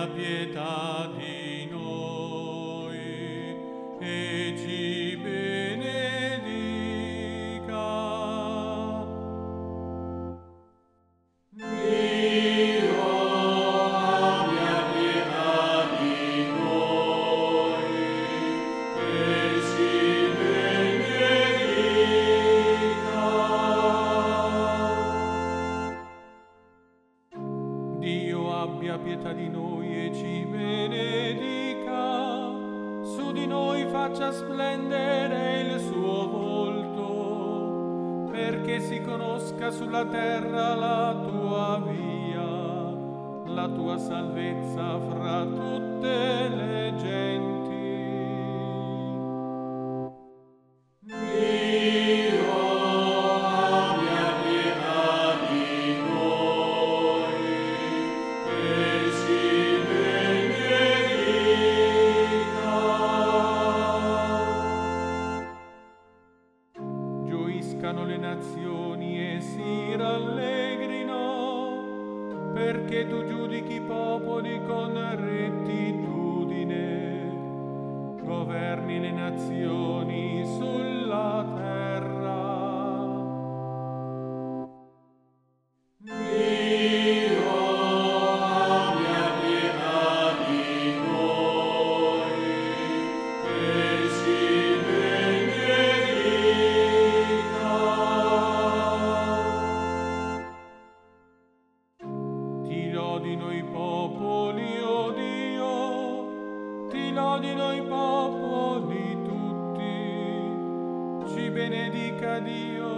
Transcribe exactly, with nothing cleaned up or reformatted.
pietà di noi e ci benedica. Dio abbia pietà di noi e ci benedica. Dio abbia pietà di noi e ci benedica, su di noi faccia splendere il suo volto, perché si conosca sulla terra la tua via, la tua salvezza fra tutte le genti. Gioiscano le nazioni e si rallegrino, perché tu giudichi i popoli con rettitudine, governi le nazioni sulla terra. Dio abbia pietà di noi e ci Ti lodino i popoli, o Dio, ti lodino i popoli tutti, ci benedica Dio,